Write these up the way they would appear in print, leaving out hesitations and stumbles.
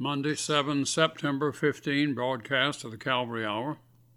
Monday, 7 September 15, broadcast of the Calvary Hour.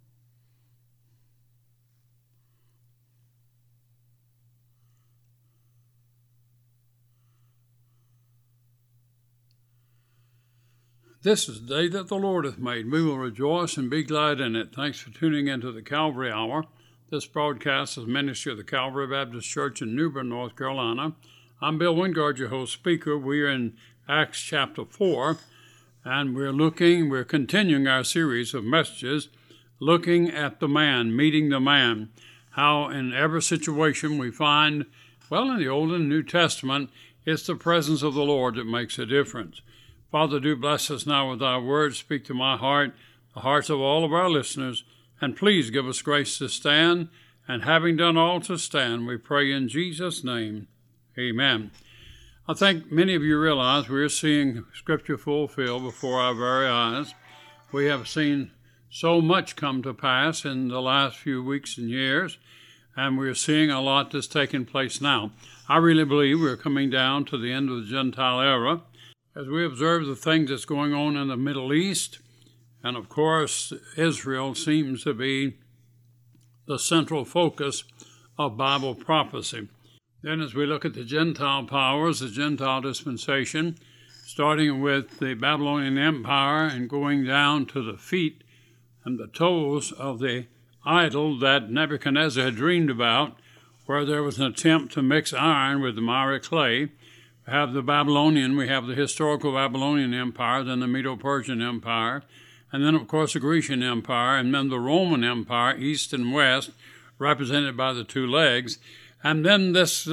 This is the day that the Lord hath made. We will rejoice and be glad in it. Thanks for tuning into the Calvary Hour. This broadcast is ministry of the Calvary Baptist Church in New Bern, North Carolina. I'm Bill Wingard, your host speaker. We are in Acts chapter 4, and we're continuing our series of messages, looking at the man, meeting the man, how in every situation we find, in the Old and New Testament, it's the presence of the Lord that makes a difference. Father, do bless us now with thy word. Speak to my heart, the hearts of all of our listeners, and please give us grace to stand. And having done all to stand, we pray in Jesus' name. Amen. I think many of you realize we're seeing Scripture fulfilled before our very eyes. We have seen so much come to pass in the last few weeks and years, and we're seeing a lot that's taking place now. I really believe we're coming down to the end of the Gentile era as we observe the things that's going on in the Middle East. And of course, Israel seems to be the central focus of Bible prophecy. Then as we look at the Gentile powers, the Gentile dispensation, starting with the Babylonian Empire and going down to the feet and the toes of the idol that Nebuchadnezzar had dreamed about, where there was an attempt to mix iron with the miry clay. We have the historical Babylonian Empire, then the Medo-Persian Empire, and then, of course, the Grecian Empire, and then the Roman Empire, east and west, represented by the two legs. And then this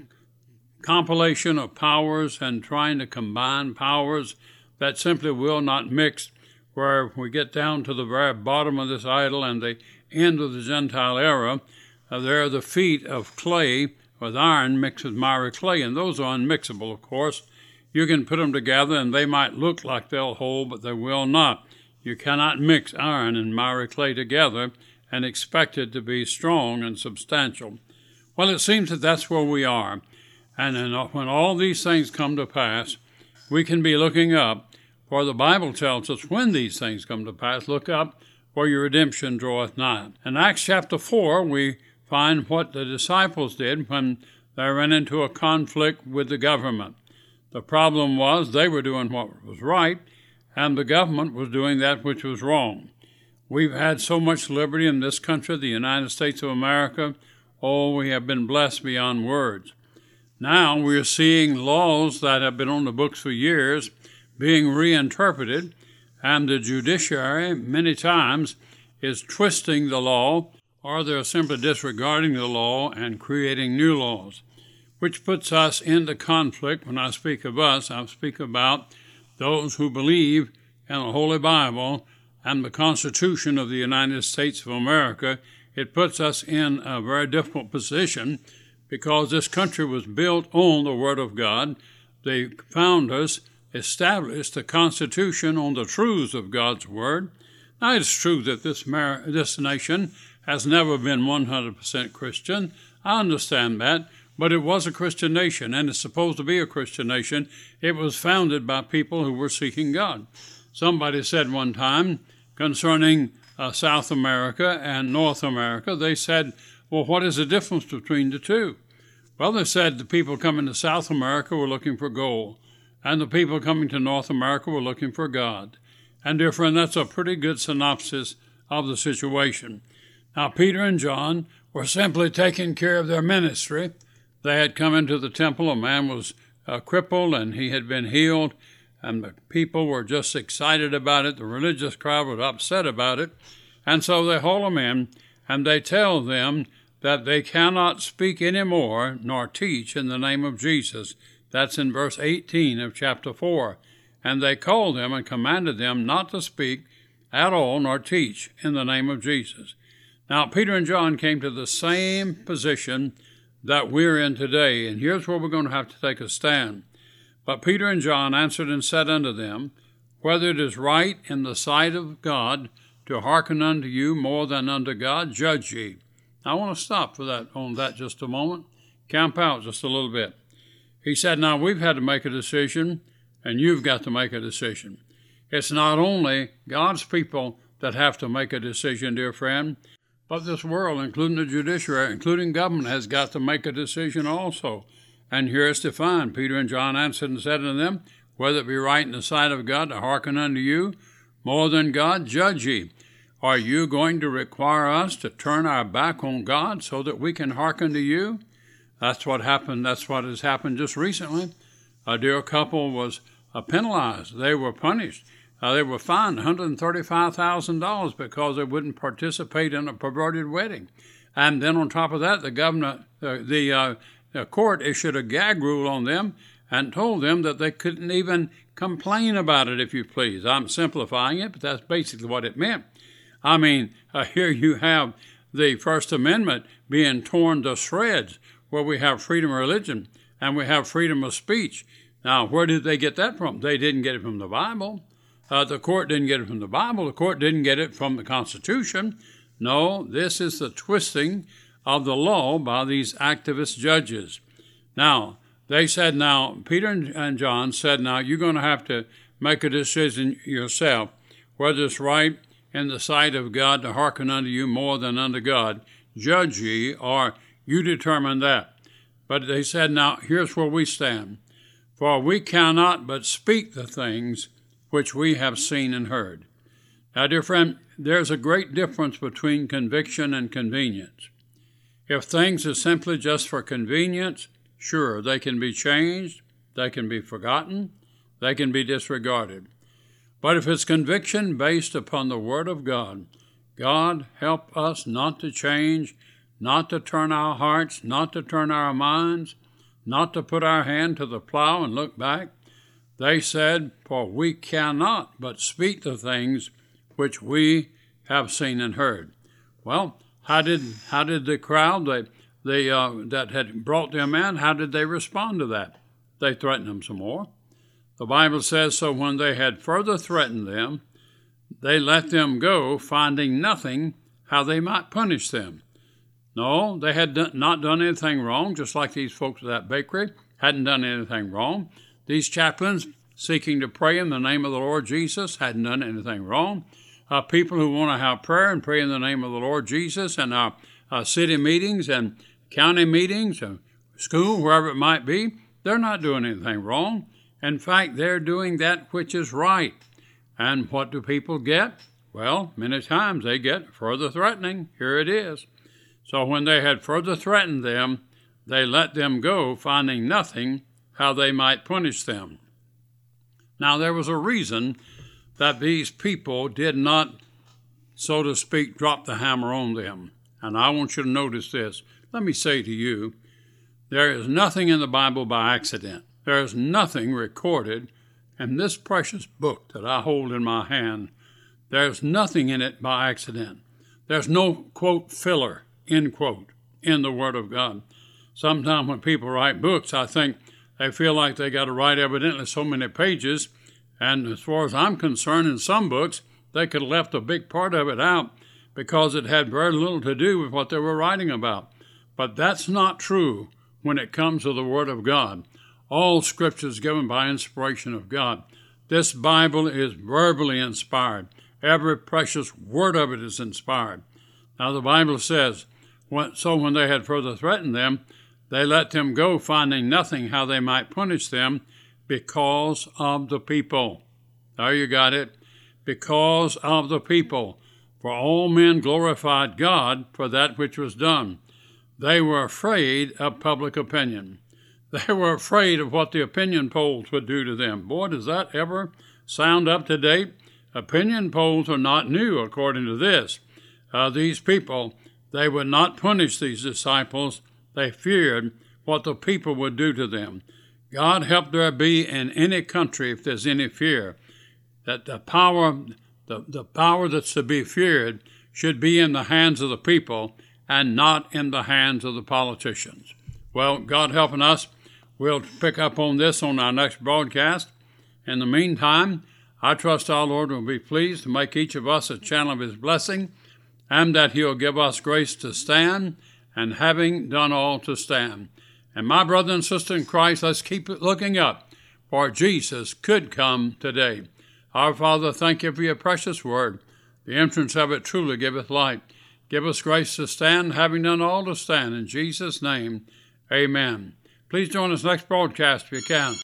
compilation of powers and trying to combine powers that simply will not mix, where we get down to the very bottom of this idol and the end of the Gentile era. There are the feet of clay with iron mixed with miry clay, and those are unmixable, of course. You can put them together, and they might look like they'll hold, but they will not. You cannot mix iron and miry clay together and expect it to be strong and substantial. Well, it seems that that's where we are. And then when all these things come to pass, we can be looking up, for the Bible tells us when these things come to pass, look up, for your redemption draweth nigh. In Acts chapter 4, we find what the disciples did when they ran into a conflict with the government. The problem was they were doing what was right, and the government was doing that which was wrong. We've had so much liberty in this country, the United States of America. Oh, we have been blessed beyond words. Now we're seeing laws that have been on the books for years being reinterpreted, and the judiciary many times is twisting the law, or they're simply disregarding the law and creating new laws, which puts us into conflict. When I speak of us, I speak about those who believe in the Holy Bible and the Constitution of the United States of America. It puts us in a very difficult position because this country was built on the Word of God. The founders established the Constitution on the truths of God's Word. Now, it's true that this nation has never been 100% Christian. I understand that, but it was a Christian nation, and it's supposed to be a Christian nation. It was founded by people who were seeking God. Somebody said one time concerning South America and North America, they said, well, what is the difference between the two? Well, they said the people coming to South America were looking for gold, and the people coming to North America were looking for God. And dear friend, that's a pretty good synopsis of the situation. Now, Peter and John were simply taking care of their ministry. They had come into the temple. A man was crippled, and he had been healed, and the people were just excited about it. The religious crowd was upset about it, and so they haul them in, and they tell them that they cannot speak any more nor teach in the name of Jesus. That's in verse 18 of chapter 4. And they called them and commanded them not to speak at all nor teach in the name of Jesus. Now, Peter and John came to the same position that we're in today, and here's where we're going to have to take a stand. But Peter and John answered and said unto them, whether it is right in the sight of God to hearken unto you more than unto God, judge ye. Now, I want to stop on that just a moment, camp out just a little bit. He said, now we've had to make a decision, and you've got to make a decision. It's not only God's people that have to make a decision, dear friend, but this world, including the judiciary, including government, has got to make a decision also. And here it's defined. Peter and John answered and said unto them, whether it be right in the sight of God to hearken unto you more than God, judge ye. Are you going to require us to turn our back on God so that we can hearken to you? That's what happened. That's what has happened just recently. A dear couple was penalized. They were punished. They were fined $135,000 because they wouldn't participate in a perverted wedding. And then on top of that, the court issued a gag rule on them and told them that they couldn't even complain about it, if you please. I'm simplifying it, but that's basically what it meant. I mean, here you have the First Amendment being torn to shreds, where we have freedom of religion and we have freedom of speech. Now, where did they get that from? They didn't get it from the Bible. The court didn't get it from the Bible. The court didn't get it from the Constitution. No, this is the twisting of the law by these activist judges. Now, they said, now, Peter and John said, now, you're going to have to make a decision yourself, whether it's right in the sight of God to hearken unto you more than unto God. Judge ye, or you determine that. But they said, now, here's where we stand. For we cannot but speak the things which we have seen and heard. Now, dear friend, there's a great difference between conviction and convenience. If things are simply just for convenience, sure, they can be changed, they can be forgotten, they can be disregarded. But if it's conviction based upon the Word of God, God help us not to change, not to turn our hearts, not to turn our minds, not to put our hand to the plow and look back. They said, for we cannot but speak the things which we have seen and heard. Well, how did the crowd that had brought them in, how did they respond to that? They threatened them some more. The Bible says, so when they had further threatened them, they let them go, finding nothing how they might punish them. No, they had not done anything wrong, just like these folks at that bakery hadn't done anything wrong. These chaplains seeking to pray in the name of the Lord Jesus hadn't done anything wrong. People who want to have prayer and pray in the name of the Lord Jesus in our city meetings and county meetings, school, wherever it might be, they're not doing anything wrong. In fact, they're doing that which is right. And what do people get? Well, many times they get further threatening. Here it is. So when they had further threatened them, they let them go, finding nothing how they might punish them. Now, there was a reason that these people did not, so to speak, drop the hammer on them. And I want you to notice this. Let me say to you, there is nothing in the Bible by accident. There is nothing recorded in this precious book that I hold in my hand. There's nothing in it by accident. There's no, quote, filler, end quote, in the Word of God. Sometimes when people write books, I think they feel like they got to write evidently so many pages. And as far as I'm concerned, in some books, they could have left a big part of it out because it had very little to do with what they were writing about. But that's not true when it comes to the Word of God. All Scripture is given by inspiration of God. This Bible is verbally inspired. Every precious word of it is inspired. Now the Bible says, so when they had further threatened them, they let them go, finding nothing how they might punish them because of the people. There you got it. Because of the people. For all men glorified God for that which was done. They were afraid of public opinion. They were afraid of what the opinion polls would do to them. Boy, does that ever sound up to date? Opinion polls are not new, according to this. These people, they would not punish these disciples. They feared what the people would do to them. God help there be in any country, if there's any fear, that the power that's to be feared should be in the hands of the people and not in the hands of the politicians. Well, God helping us, we'll pick up on this on our next broadcast. In the meantime, I trust our Lord will be pleased to make each of us a channel of His blessing, and that He'll give us grace to stand, and having done all to stand. And my brother and sister in Christ, let's keep looking up, for Jesus could come today. Our Father, thank you for your precious word. The entrance of it truly giveth light. Give us grace to stand, having done all to stand. In Jesus' name, amen. Please join us next broadcast if you can.